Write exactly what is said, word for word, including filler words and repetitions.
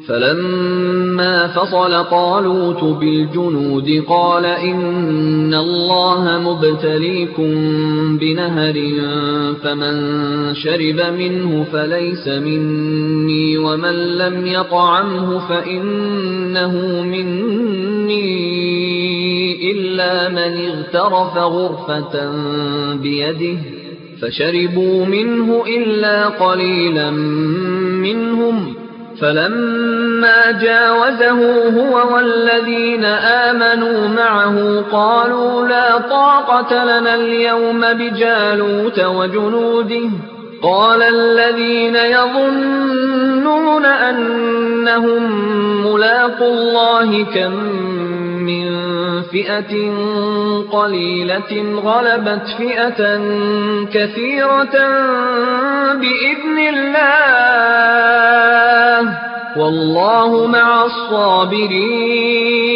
فلما فصل طالوت بالجنود قال إن الله مبتليكم بنهر فمن شرب منه فليس مني ومن لم يطعمه فإنه مني إلا من اغترف غرفة بيده فشربوا منه إلا قليلا منهم فلما جاوزه هو والذين آمنوا معه قالوا لا طاقة لنا اليوم بجالوت وجنوده قال الذين يظنون أنهم ملاقو الله كم من فئة قليلة غلبت فئة كثيرة بإذن الله والله مع الصابرين